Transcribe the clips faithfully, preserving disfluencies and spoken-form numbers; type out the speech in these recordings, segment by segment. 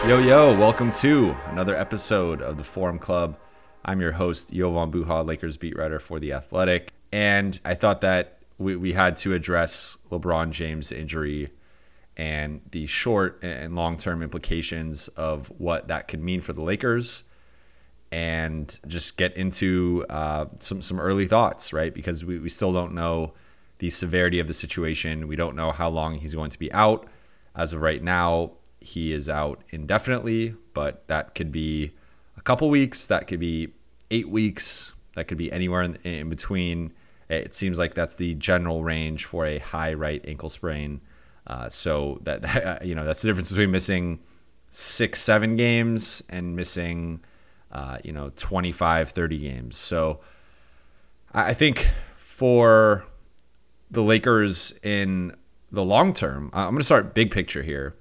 Yo, yo, welcome to another episode of the Forum Club. I'm your host, Jovan Buha, Lakers beat writer for The Athletic. And I thought that we, we had to address LeBron James' injury and the short and long-term implications of what that could mean for the Lakers, and just get into uh, some, some early thoughts, right? Because we, we still don't know the severity of the situation. We don't know how long he's going to be out. As of right now, he is out indefinitely, but that could be a couple weeks, that could be eight weeks, that could be anywhere in, in between. It seems like that's the general range for a high right ankle sprain. Uh, so that, you know, that's the difference between missing six, seven games and missing, uh, you know, twenty-five, thirty games. So I think for the Lakers in the long term, I'm going to start big picture here.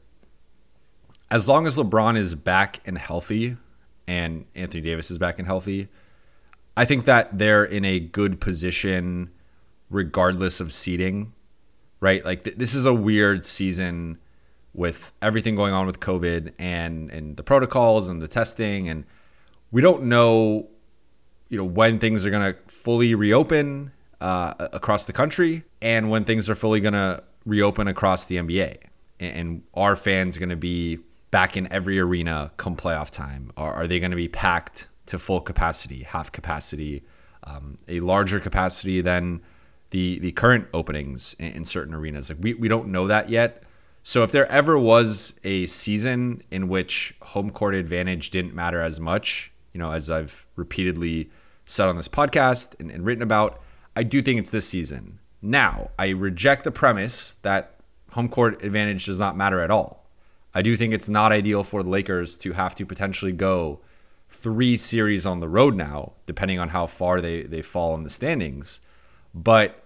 As long as LeBron is back and healthy and Anthony Davis is back and healthy, I think that they're in a good position regardless of seeding, right? Like th- this is a weird season with everything going on with COVID and, and the protocols and the testing. And we don't know, you know, when things are going to fully reopen uh, across the country and when things are fully going to reopen across the N B A. And, and are fans going to be back in every arena come playoff time? Are, are they going to be packed to full capacity, half capacity, um, a larger capacity than the the current openings in, in certain arenas? Like we, we don't know that yet. So if there ever was a season in which home court advantage didn't matter as much, you know, as I've repeatedly said on this podcast and, and written about, I do think it's this season. Now, I reject the premise that home court advantage does not matter at all. I do think it's not ideal for the Lakers to have to potentially go three series on the road now, depending on how far they, they fall in the standings. But,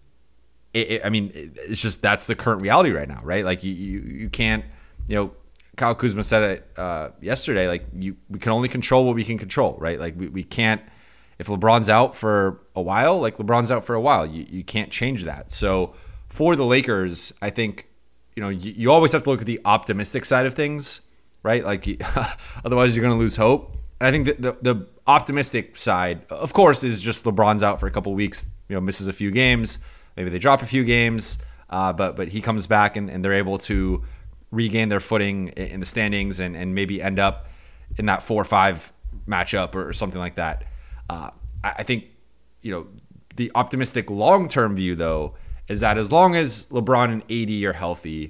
it, it, I mean, it's just that's the current reality right now, right? Like, you, you, you can't, you know, Kyle Kuzma said it uh, yesterday, like, you we can only control what we can control, right? Like, we, we can't, if LeBron's out for a while, like, LeBron's out for a while. You, you can't change that. So, for the Lakers, I think, you know, you, you always have to look at the optimistic side of things, right? Like, otherwise you're going to lose hope. And I think that the, the optimistic side, of course, is just LeBron's out for a couple of weeks, you know, misses a few games. Maybe they drop a few games, uh, but but he comes back and, and they're able to regain their footing in the standings and, and maybe end up in that four or five matchup or, or something like that. Uh, I, I think, you know, the optimistic long-term view, though, is that as long as LeBron and A D are healthy,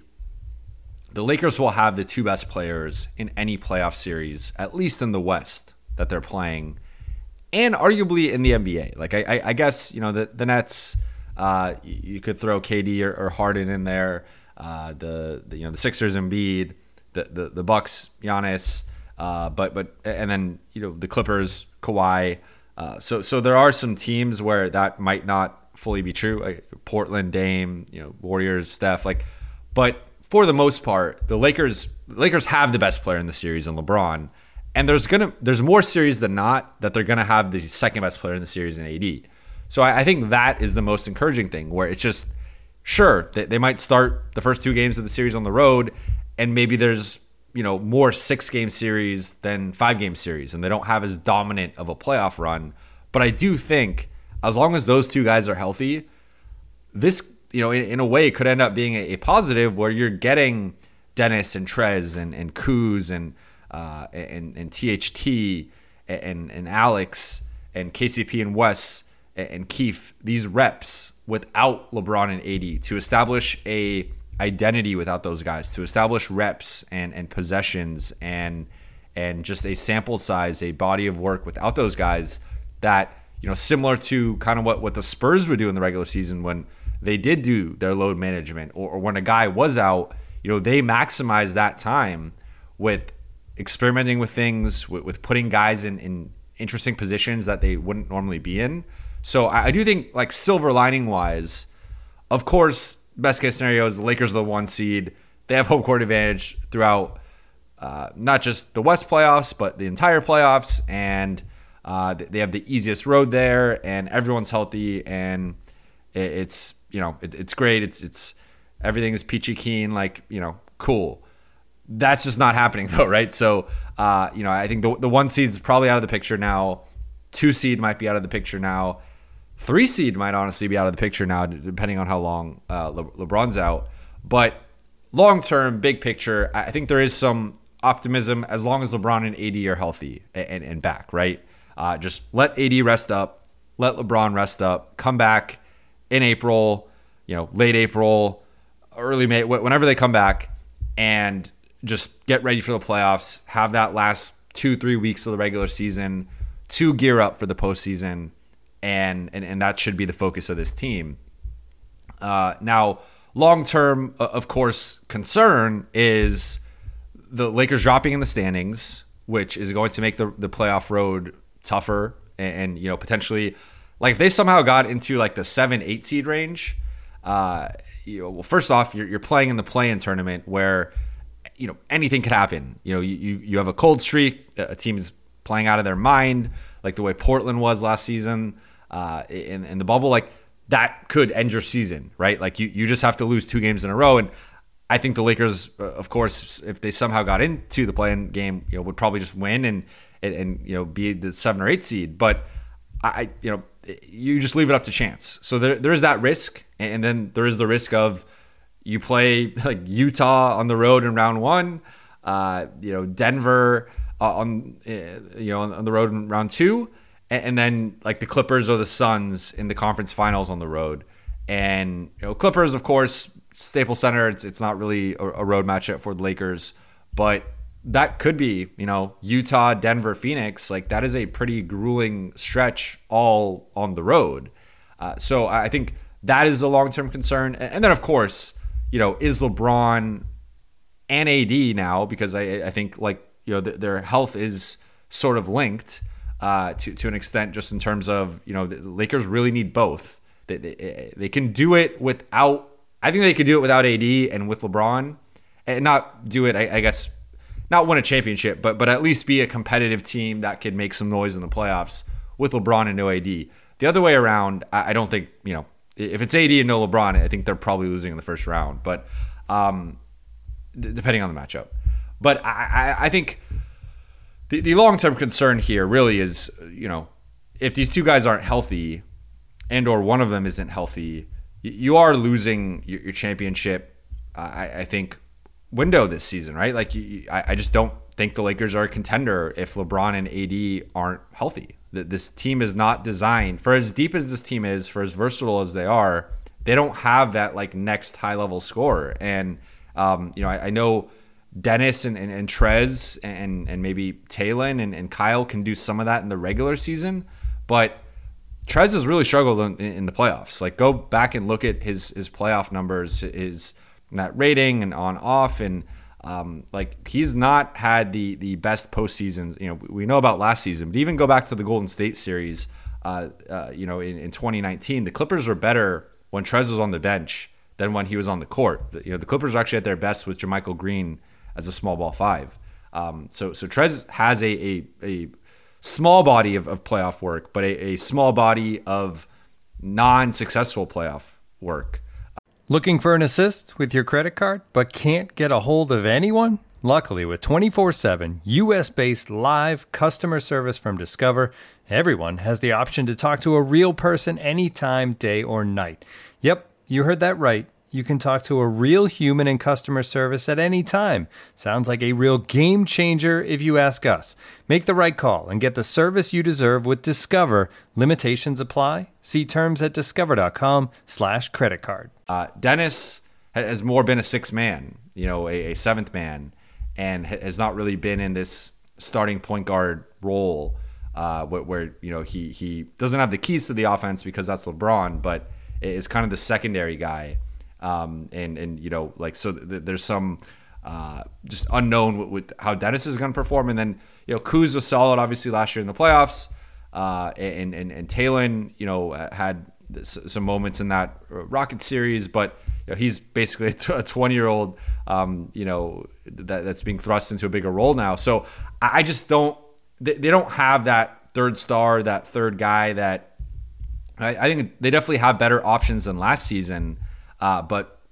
the Lakers will have the two best players in any playoff series, at least in the West, that they're playing, and arguably in the N B A. Like, I, I, I guess, you know, the, the Nets, uh, you could throw K D or, or Harden in there, uh, the, the, you know, the Sixers, Embiid, the, the, the Bucks, Giannis, uh, but, but, and then, you know, the Clippers, Kawhi. Uh, so, so there are some teams where that might not fully be true, like Portland, Dame, you know, Warriors, Steph, like, but for the most part, the Lakers Lakers have the best player in the series in LeBron, and there's gonna there's more series than not that they're gonna have the second best player in the series in A D. So I, I think that is the most encouraging thing, where it's just, sure, they, they might start the first two games of the series on the road, and maybe there's, you know, more six game series than five game series, and they don't have as dominant of a playoff run. But I do think, as long as those two guys are healthy, this, you know, in, in a way could end up being a, a positive, where you're getting Dennis and Trez and, and Kuz and, uh, and and T H T and, and Alex and K C P and Wes and, and Keith, these reps without LeBron and A D, to establish a identity without those guys, to establish reps and, and possessions and and just a sample size, a body of work without those guys that, you know, similar to kind of what, what the Spurs would do in the regular season when they did do their load management, or, or when a guy was out, you know, they maximized that time with experimenting with things, with, with putting guys in, in interesting positions that they wouldn't normally be in. So I, I do think, like, silver lining wise, of course, best case scenario is the Lakers are the one seed. They have home court advantage throughout uh, not just the West playoffs, but the entire playoffs. And uh, they have the easiest road there, and everyone's healthy, and it's, you know, it, it's great. It's, it's, everything is peachy keen, like, you know, cool. That's just not happening though, right? So, uh, you know, I think the the one seed is probably out of the picture now. Two seed might be out of the picture now. Three seed might honestly be out of the picture now, depending on how long uh, Le- LeBron's out. But long term, big picture, I think there is some optimism as long as LeBron and A D are healthy and, and back, right? Uh, just let A D rest up, let LeBron rest up, come back in April, you know, late April, early May, whenever they come back, and just get ready for the playoffs. Have that last two, three weeks of the regular season to gear up for the postseason, and and, and that should be the focus of this team. Uh, now, long-term, of course, concern is the Lakers dropping in the standings, which is going to make the, the playoff road tougher, and, and you know, potentially, like if they somehow got into like the seven, eight seed range, uh, you know, well, first off, you're, you're playing in the play-in tournament where, you know, anything could happen. You know, you, you, you have a cold streak, a team is playing out of their mind, like the way Portland was last season uh, in, in the bubble, like that could end your season, right? Like you, you just have to lose two games in a row. And I think the Lakers, uh, of course, if they somehow got into the play-in game, you know, would probably just win and, and, and you know, be the seven or eight seed. But I, you know, you just leave it up to chance. So there, there is that risk. And then there is the risk of you play like Utah on the road in round one, uh, you know, Denver uh, on, uh, you know, on, on the road in round two, and, and then like the Clippers or the Suns in the conference finals on the road. And, you know, Clippers, of course, Staples Center, it's it's not really a, a road matchup for the Lakers, but that could be, you know, Utah, Denver, Phoenix. Like that is a pretty grueling stretch all on the road. Uh, so I think that is a long-term concern. And then, of course, you know, is LeBron and A D now, because I, I think like, you know, th- their health is sort of linked uh, to, to an extent, just in terms of, you know, the Lakers really need both. They, they, they can do it without, I think they could do it without A D and with LeBron, and not do it, I, I guess, not win a championship, but but at least be a competitive team that could make some noise in the playoffs with LeBron and no A D. The other way around, I, I don't think, you know, if it's A D and no LeBron, I think they're probably losing in the first round, but um, d- depending on the matchup. But I, I, I think the, the long-term concern here really is, you know, if these two guys aren't healthy and or one of them isn't healthy, you are losing your, your championship, uh, I, I think, window this season, right? Like, you, I, I just don't think the Lakers are a contender if LeBron and A D aren't healthy. This team is not designed, for as deep as this team is, for as versatile as they are, they don't have that like next high-level scorer. And, um, you know, I, I know Dennis and, and, and Trez and, and maybe Talon and, and Kyle can do some of that in the regular season, but Trez has really struggled in, in the playoffs. Like, go back and look at his his playoff numbers, his net rating and on off, and um, like he's not had the the best postseasons. You know, we know about last season, but even go back to the Golden State series. Uh, uh, you know, in, in twenty nineteen, the Clippers were better when Trez was on the bench than when he was on the court. You know, the Clippers are actually at their best with JaMychal Green as a small ball five. Um, so so Trez has a a, a small body of, of playoff work, but a, a small body of non-successful playoff work. Looking for an assist with your credit card, but can't get a hold of anyone? Luckily, with twenty-four seven U S-based live customer service from Discover, everyone has the option to talk to a real person anytime, day or night. Yep, you heard that right. You can talk to a real human in customer service at any time. Sounds like a real game changer if you ask us. Make the right call and get the service you deserve with Discover. Limitations apply. See terms at discover.com slash credit card. Uh, Dennis has more been a sixth man, you know, a, a seventh man, and has not really been in this starting point guard role uh, where, where, you know, he, he doesn't have the keys to the offense because that's LeBron, but is kind of the secondary guy. Um, and, and, you know, like, so th- there's some, uh, just unknown with, with how Dennis is going to perform. And then, you know, Kuz was solid, obviously, last year in the playoffs. Uh, and, and, and Talon, you know, had some moments in that Rocket series, but, you know, he's basically a twenty year old, um, you know, that, that's being thrust into a bigger role now. So I just don't, they, they don't have that third star, that third guy that I, I think they definitely have better options than last season. Uh, but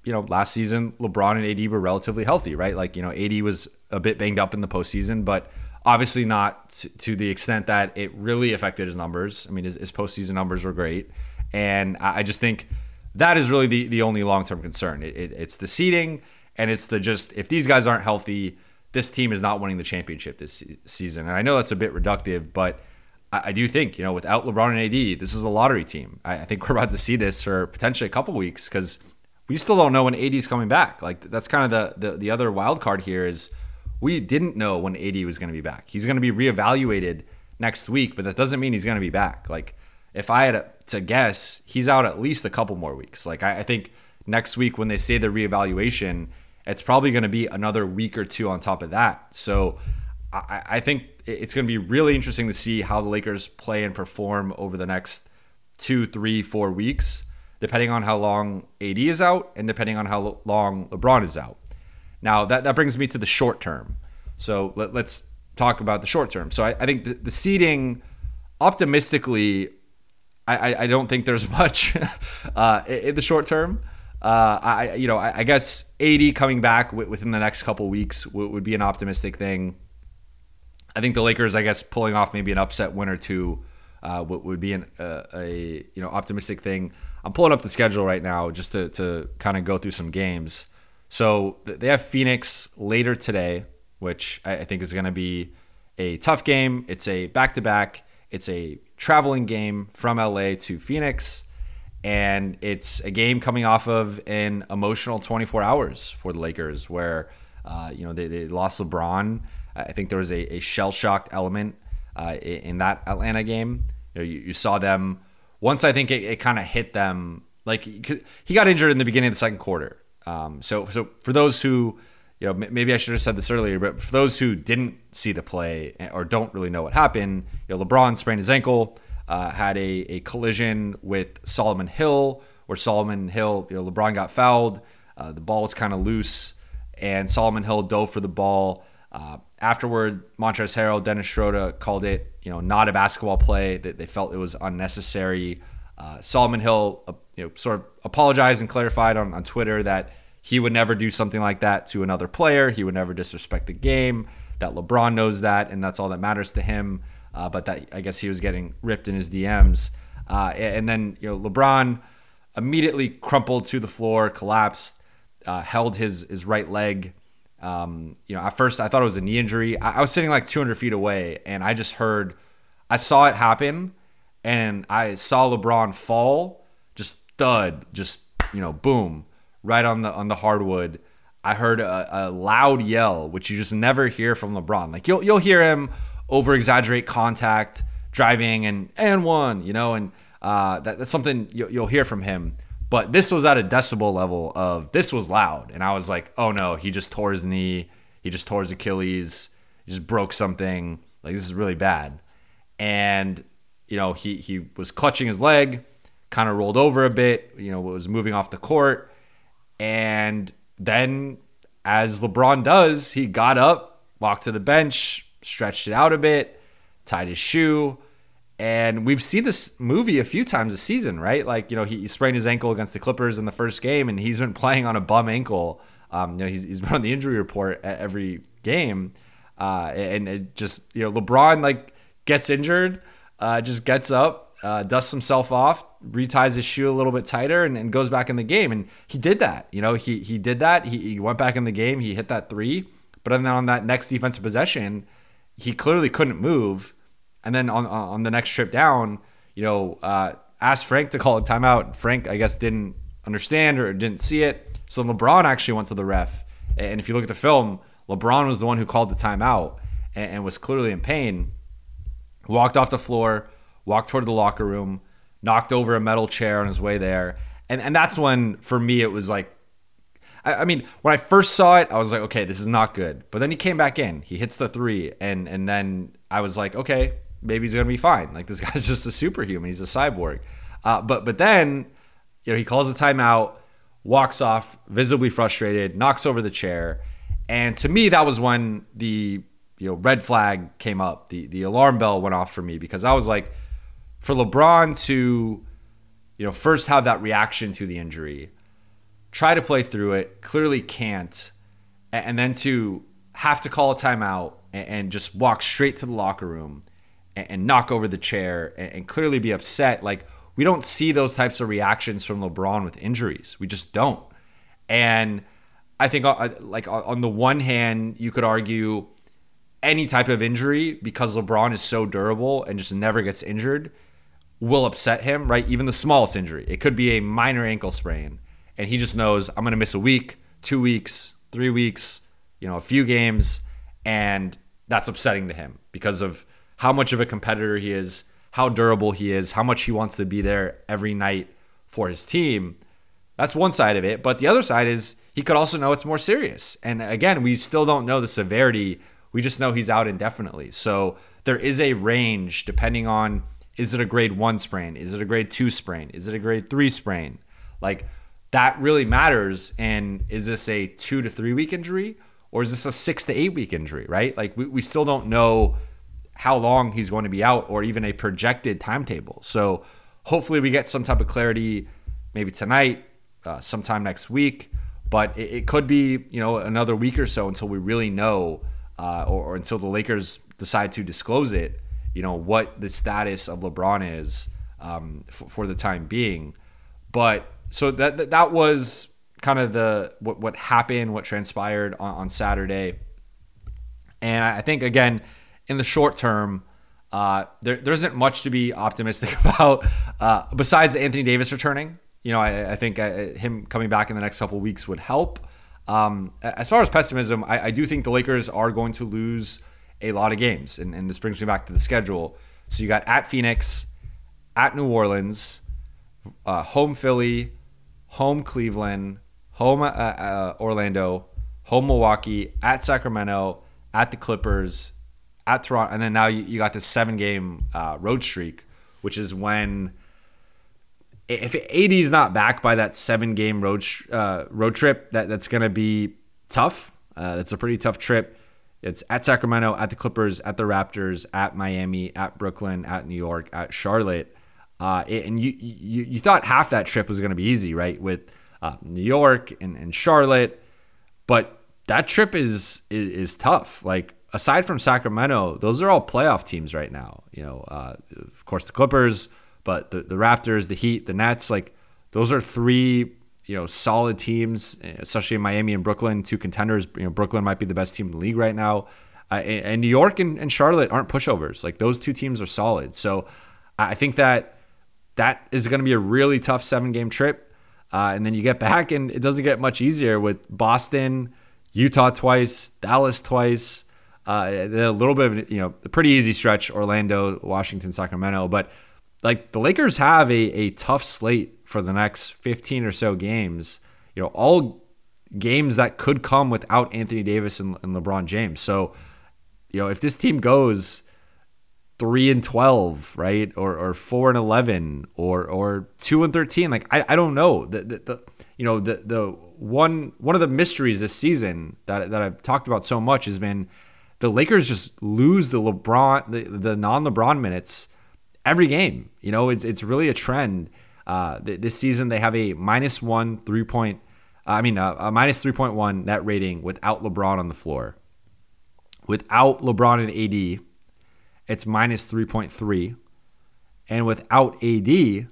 you know, last season, LeBron and A D were relatively healthy, right? Like, you know, A D was a bit banged up in the postseason, but obviously not to, to the extent that it really affected his numbers. I mean, his, his postseason numbers were great. And I, I just think that is really the, the only long-term concern. It, it, it's the seeding, and it's the just, if these guys aren't healthy, this team is not winning the championship this se- season. And I know that's a bit reductive, but I, I do think, you know, without LeBron and A D, this is a lottery team. I, I think we're about to see this for potentially a couple weeks, because we still don't know when A D is coming back. Like, that's kind of the, the, the other wild card here is we didn't know when A D was going to be back. He's going to be reevaluated next week, but that doesn't mean he's going to be back. Like, if I had to guess, he's out at least a couple more weeks. Like, I, I think next week when they say the reevaluation, it's probably going to be another week or two on top of that. So I, I think it's going to be really interesting to see how the Lakers play and perform over the next two, three, four weeks, depending on how long A D is out and depending on how long LeBron is out. Now, that, that brings me to the short term. So let, let's talk about the short term. So I, I think the, the seeding, optimistically, I, I don't think there's much uh, in the short term. Uh, I you know I, I guess A D coming back w- within the next couple weeks w- would be an optimistic thing. I think the Lakers, I guess, pulling off maybe an upset win or two uh, w- would be an, uh, a you know optimistic thing. I'm pulling up the schedule right now just to to kind of go through some games. So th- they have Phoenix later today, which I, I think is going to be a tough game. It's a back-to-back. It's a traveling game from L A to Phoenix. And it's a game coming off of an emotional twenty-four hours for the Lakers where, uh, you know, they, they lost LeBron. I think there was a, a shell-shocked element uh, in that Atlanta game. You know, you, you saw them, once I think it, it kind of hit them, like he got injured in the beginning of the second quarter. Um, so, so for those who, you know, maybe I should have said this earlier, but for those who didn't see the play or don't really know what happened, you know, LeBron sprained his ankle. Uh, had a, a collision with Solomon Hill, where Solomon Hill, you know, LeBron got fouled. Uh, the ball was kind of loose, and Solomon Hill dove for the ball. Uh, afterward, Montrezl Harrell, Dennis Schroeder called it, you know, not a basketball play. That they felt it was unnecessary. Uh, Solomon Hill, uh, you know, sort of apologized and clarified on, on Twitter that he would never do something like that to another player. He would never disrespect the game. That LeBron knows that, and that's all that matters to him. Uh, but that I guess he was getting ripped in his D Ms. Uh, and then, you know, LeBron immediately crumpled to the floor, collapsed, uh, held his his right leg. Um, you know, at first I thought it was a knee injury. I, I was sitting like two hundred feet away, and I just heard, I saw it happen, and I saw LeBron fall, just thud, just, you know, boom, right on the on the hardwood. I heard a, a loud yell, which you just never hear from LeBron. Like you'll you'll hear him over exaggerate contact, driving, and and one, you know, and uh, that, that's something you'll, you'll hear from him. But this was at a decibel level of this was loud, and I was like, oh no, he just tore his knee, he just tore his Achilles, he just broke something. Like this is really bad. And you know, he he was clutching his leg, kind of rolled over a bit, you know, was moving off the court, and then as LeBron does, he got up, walked to the bench, stretched it out a bit, tied his shoe. And we've seen this movie a few times this season, right? Like, you know, he sprained his ankle against the Clippers in the first game, and he's been playing on a bum ankle. Um, you know, he's, he's been on the injury report every game. Uh, and it just, you know, LeBron, like, gets injured, uh, just gets up, uh, dusts himself off, reties his shoe a little bit tighter, and, and goes back in the game. And he did that. You know, he he did that. He, he went back in the game. He hit that three. But then on that next defensive possession, he clearly couldn't move. And then on on the next trip down, you know, uh, asked Frank to call a timeout. Frank, I guess, didn't understand or didn't see it. So LeBron actually went to the ref. And if you look at the film, LeBron was the one who called the timeout and, and was clearly in pain. Walked off the floor, walked toward the locker room, knocked over a metal chair on his way there. And and that's when, for me, it was like, I, I mean, when I first saw it, I was like, okay, this is not good. But then he came back in. He hits the three. And, and then I was like, okay, maybe he's going to be fine. Like, this guy's just a superhuman. He's a cyborg. Uh, but but then, you know, he calls a timeout, walks off, visibly frustrated, knocks over the chair. And to me, that was when the, you know, red flag came up. The the alarm bell went off for me, because I was like, for LeBron to, you know, first have that reaction to the injury, try to play through it, clearly can't, and then to have to call a timeout and just walk straight to the locker room and knock over the chair and clearly be upset. Like, we don't see those types of reactions from LeBron with injuries. We just don't. And I think, like, on the one hand, you could argue any type of injury, because LeBron is so durable and just never gets injured, will upset him, right? Even the smallest injury. It could be a minor ankle sprain, and he just knows, I'm going to miss a week, two weeks, three weeks, you know, a few games, and that's upsetting to him because of how much of a competitor he is, how durable he is, how much he wants to be there every night for his team. That's one side of it. But the other side is he could also know it's more serious. And again, we still don't know the severity. We just know he's out indefinitely. So there is a range depending on, is it a grade one sprain? Is it a grade two sprain? Is it a grade three sprain? Like, that really matters. And is this a two to three week injury, or is this a six to eight week injury, right? Like, we, we still don't know how long he's going to be out or even a projected timetable. So hopefully we get some type of clarity maybe tonight, uh, sometime next week, but it, it could be, you know, another week or so until we really know, uh, or, or until the Lakers decide to disclose it, you know, what the status of LeBron is um, f- for the time being. But so that that, that was kind of the what, what happened, what transpired on, on Saturday. And I think, again, in the short term, uh, there, there isn't much to be optimistic about uh, besides Anthony Davis returning. You know, I, I think uh, him coming back in the next couple of weeks would help. Um, as far as pessimism, I, I do think the Lakers are going to lose a lot of games. And, and this brings me back to the schedule. So you got at Phoenix, at New Orleans, uh, home Philly, home Cleveland, home uh, uh, Orlando, home Milwaukee, at Sacramento, at the Clippers, at Toronto, and then now you, you got this seven-game uh, road streak, which is when, if A D is not back by that seven-game road uh, road trip, that, that's going to be tough. Uh, that's a pretty tough trip. It's at Sacramento, at the Clippers, at the Raptors, at Miami, at Brooklyn, at New York, at Charlotte. Uh, and you, you you thought half that trip was going to be easy, right, with uh, New York and, and Charlotte, but that trip is, is is tough. Like, aside from Sacramento, those are all playoff teams right now. You know, uh, of course, the Clippers, but the, the Raptors, the Heat, the Nets, like, those are three, you know, solid teams, especially in Miami and Brooklyn, two contenders. You know, Brooklyn might be the best team in the league right now. Uh, and, and New York and, and Charlotte aren't pushovers. Like, those two teams are solid. So I think that that is going to be a really tough seven-game trip. Uh, and then you get back, and it doesn't get much easier with Boston, Utah twice, Dallas twice. Uh, a little bit of, you know, a pretty easy stretch, Orlando, Washington, Sacramento. But, like, the Lakers have a, a tough slate for the next fifteen or so games, you know, all games that could come without Anthony Davis and, and LeBron James. So, you know, if this team goes three and twelve, right, or or four and eleven, or or two and thirteen, like, I, I don't know. The, the, the you know the the one one of the mysteries this season that that I've talked about so much has been the Lakers just lose the LeBron the, the non-LeBron minutes every game. You know, it's it's really a trend. Uh, this season they have a minus one three point, uh, I mean a, a minus three point one net rating without LeBron on the floor. Without LeBron and A D, it's minus three point three, and without A D,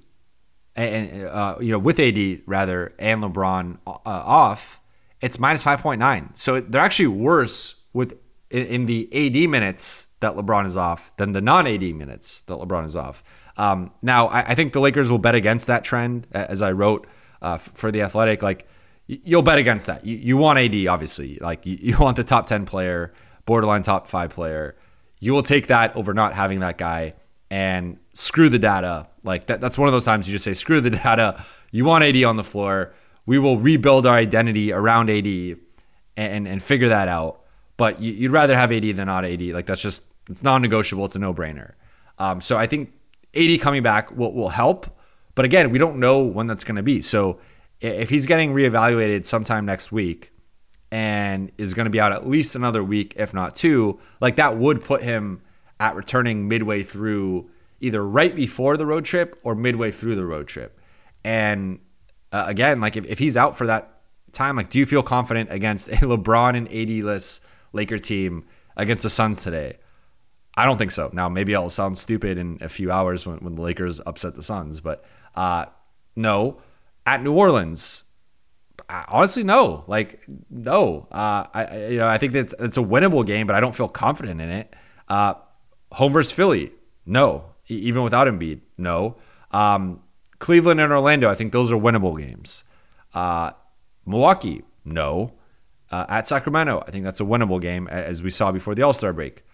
and uh, you know with A D rather and LeBron uh, off, it's minus five point nine. So they're actually worse with in, in the A D minutes that LeBron is off than the non-A D minutes that LeBron is off. Um, now, I, I think the Lakers will bet against that trend, as I wrote uh, f- for The Athletic. Like, y- you'll bet against that. You, you want A D, obviously. Like, you, you want the top ten player, borderline top five player. You will take that over not having that guy and screw the data. Like, that, that's one of those times you just say, screw the data. You want A D on the floor. We will rebuild our identity around A D and, and figure that out. But you, you'd rather have A D than not A D. Like, that's just, it's non-negotiable. It's a no-brainer. Um, so I think A D coming back will, will help. But again, we don't know when that's going to be. So if he's getting reevaluated sometime next week and is going to be out at least another week, if not two, like, that would put him at returning midway through, either right before the road trip or midway through the road trip. And uh, again, like if, if he's out for that time, like do you feel confident against a LeBron and A D-less Laker team against the Suns today? I don't think so. Now, maybe I'll sound stupid in a few hours when, when the Lakers upset the Suns, but uh, no. At New Orleans, honestly, no. Like, no. Uh, I you know I think that's it's a winnable game, but I don't feel confident in it. Uh, home versus Philly, no. E- even without Embiid, no. Um, Cleveland and Orlando, I think those are winnable games. Uh, Milwaukee, no. Uh, at Sacramento, I think that's a winnable game, as we saw before the All-Star break.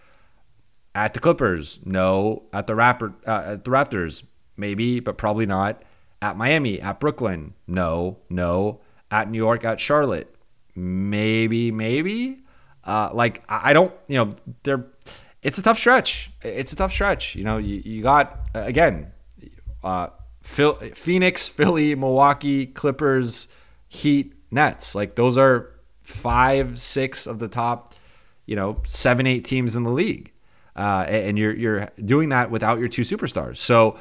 At the Clippers, no. At the Raptor, uh, at the Raptors, maybe, but probably not. At Miami, at Brooklyn, no, no. At New York, at Charlotte, maybe, maybe. Uh, like I don't, you know, they're. It's a tough stretch. It's a tough stretch. You know, you, you got again, uh, Phil, Phoenix, Philly, Milwaukee, Clippers, Heat, Nets. Like those are five, six of the top, you know, seven, eight teams in the league, uh, and you're you're doing that without your two superstars. So,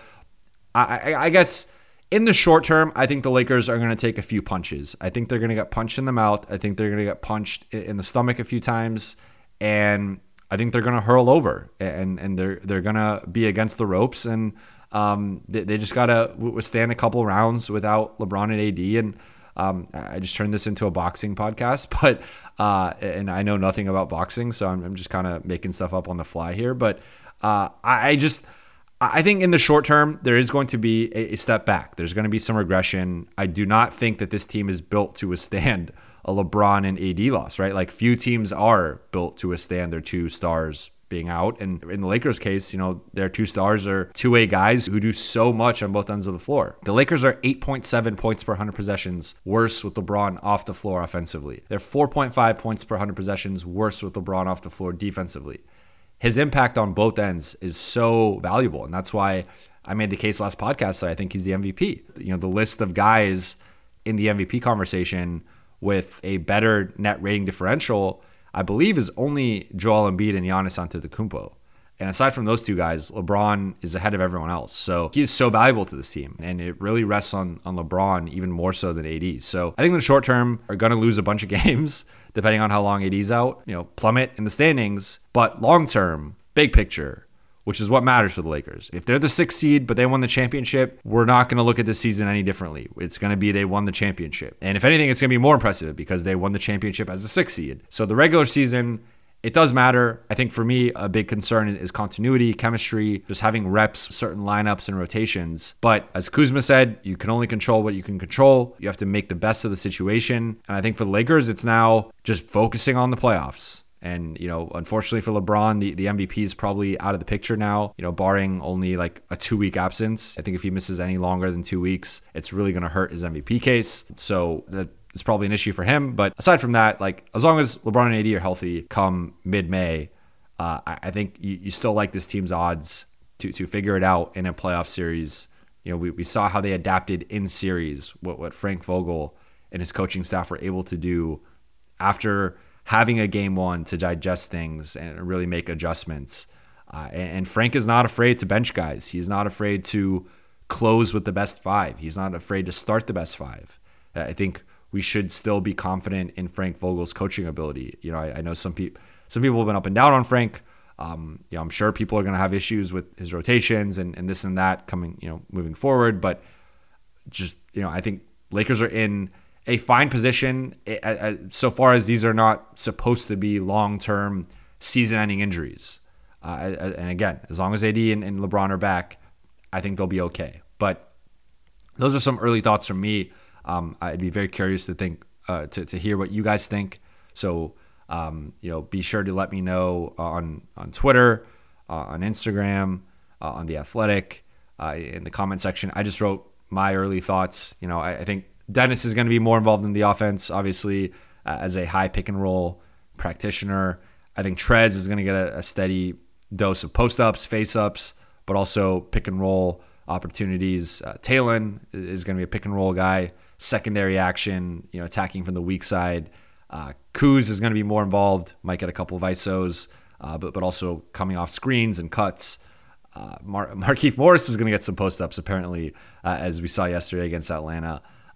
I, I, I guess. In the short term, I think the Lakers are going to take a few punches. I think they're going to get punched in the mouth. I think they're going to get punched in the stomach a few times, and I think they're going to hurl over, and and they're they're going to be against the ropes, and um, they, they just got to withstand a couple rounds without LeBron and A D. And um, I just turned this into a boxing podcast, but uh, and I know nothing about boxing, so I'm, I'm just kind of making stuff up on the fly here. But uh, I, I just. I think in the short term, there is going to be a step back. There's going to be some regression. I do not think that this team is built to withstand a LeBron and A D loss, right? Like few teams are built to withstand their two stars being out. And in the Lakers case, you know, their two stars are two-way guys who do so much on both ends of the floor. The Lakers are eight point seven points per one hundred possessions worse with LeBron off the floor offensively. They're four point five points per one hundred possessions worse with LeBron off the floor defensively. His impact on both ends is so valuable. And that's why I made the case last podcast that I think he's the M V P. You know, the list of guys in the M V P conversation with a better net rating differential, I believe, is only Joel Embiid and Giannis Antetokounmpo. And aside from those two guys, LeBron is ahead of everyone else. So he is so valuable to this team. And it really rests on, on LeBron even more so than A D. So I think in the short term, are going to lose a bunch of games depending on how long A D's out, you know, plummet in the standings. But long term, big picture, which is what matters for the Lakers. If they're the sixth seed, but they won the championship, we're not going to look at this season any differently. It's going to be they won the championship. And if anything, it's going to be more impressive because they won the championship as the sixth seed. So the regular season, it does matter. I think for me, a big concern is continuity, chemistry, just having reps, certain lineups and rotations. But as Kuzma said, you can only control what you can control. You have to make the best of the situation. And I think for the Lakers, it's now just focusing on the playoffs. And, you know, unfortunately for LeBron, the, the M V P is probably out of the picture now, you know, barring only like a two week absence. I think if he misses any longer than two weeks, it's really going to hurt his M V P case. So that is probably an issue for him. But aside from that, like as long as LeBron and A D are healthy come mid-May, uh, I, I think you, you still like this team's odds to, to figure it out in a playoff series. You know, we, we saw how they adapted in series, what, what Frank Vogel and his coaching staff were able to do after having a game one to digest things and really make adjustments. Uh, and, and Frank is not afraid to bench guys. He's not afraid to close with the best five. He's not afraid to start the best five. Uh, I think we should still be confident in Frank Vogel's coaching ability. You know, I, I know some people some people have been up and down on Frank. Um, you know, I'm sure people are going to have issues with his rotations and, and this and that coming, you know, moving forward. But just, you know, I think Lakers are in a fine position so far as these are not supposed to be long-term season-ending injuries. Uh, and again, as long as A D and, and LeBron are back, I think they'll be okay. But those are some early thoughts from me. Um, I'd be very curious to think uh, to to hear what you guys think. So um, you know, be sure to let me know on on Twitter, uh, on Instagram, uh, on The Athletic, uh, in the comment section. I just wrote my early thoughts. You know, I, I think Dennis is going to be more involved in the offense, obviously, uh, as a high pick and roll practitioner. I think Trez is going to get a, a steady dose of post-ups, face-ups, but also pick and roll opportunities. Uh, Talon is going to be a pick and roll guy, secondary action, you know, attacking from the weak side. Uh, Kuz is going to be more involved, might get a couple of I S Os, uh, but but also coming off screens and cuts. Uh, Mar- Markieff Morris is going to get some post-ups, apparently, uh, as we saw yesterday against Atlanta.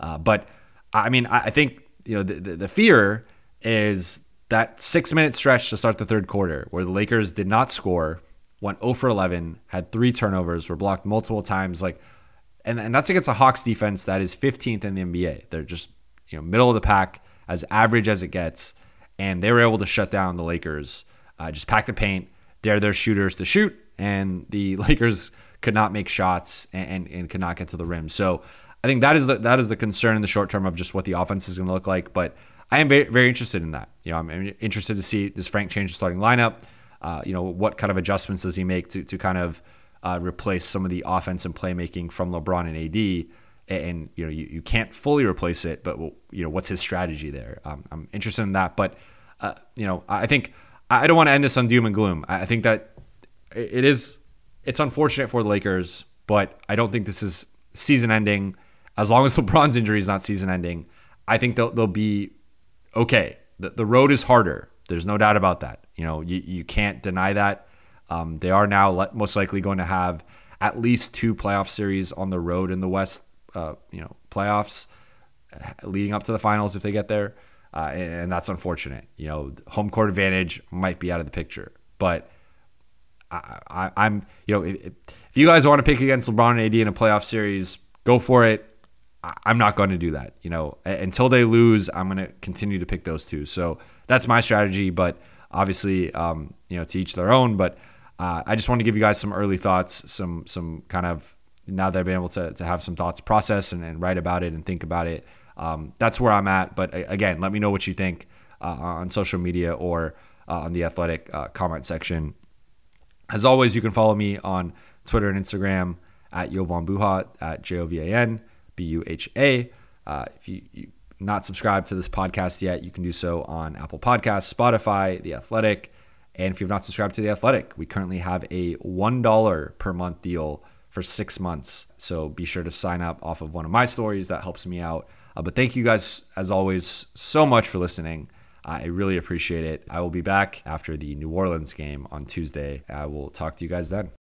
Uh, but I mean, I, I think, you know, the, the, the fear is that six minute stretch to start the third quarter where the Lakers did not score, went zero for eleven, had three turnovers, were blocked multiple times. Like, and, and that's against a Hawks defense that is fifteenth in the N B A. They're just, you know, middle of the pack, as average as it gets. And they were able to shut down the Lakers, uh, just pack the paint, dare their shooters to shoot. And the Lakers could not make shots and, and, and could not get to the rim. So I think that is the, that is the concern in the short term of just what the offense is going to look like. But I am very, very interested in that. You know, I'm interested to see, does Frank change the starting lineup? Uh, you know, what kind of adjustments does he make to to kind of uh, replace some of the offense and playmaking from LeBron and A D? And, you know, you, you can't fully replace it, but, you know, what's his strategy there? Um, I'm interested in that. But, uh, you know, I think I don't want to end this on doom and gloom. I think that it is, it's unfortunate for the Lakers, but I don't think this is season ending. As long as LeBron's injury is not season ending, I think they'll, they'll be okay. The, the road is harder. There's no doubt about that. You know, you, you can't deny that. Um, they are now most likely going to have at least two playoff series on the road in the West, uh, you know, playoffs leading up to the finals if they get there. Uh, and, and that's unfortunate. You know, home court advantage might be out of the picture, but I, I, I'm, you know, if, if you guys want to pick against LeBron and A D in a playoff series, go for it. I, I'm not going to do that. You know, until they lose, I'm going to continue to pick those two. So that's my strategy, but obviously, um, you know, to each their own. But uh, I just want to give you guys some early thoughts, some some kind of, now that I've been able to to have some thoughts process and, and write about it and think about it. Um, that's where I'm at. But again, let me know what you think uh, on social media or uh, on the Athletic uh, comment section. As always, you can follow me on Twitter and Instagram at Jovan Buha, at J O V A N B U H A. Uh, if you, you not subscribed to this podcast yet, you can do so on Apple Podcasts, Spotify, The Athletic. And if you've not subscribed to The Athletic, we currently have a one dollar per month deal for six months. So be sure to sign up off of one of my stories. That helps me out. Uh, but thank you guys, as always, so much for listening. I really appreciate it. I will be back after the New Orleans game on Tuesday. I will talk to you guys then.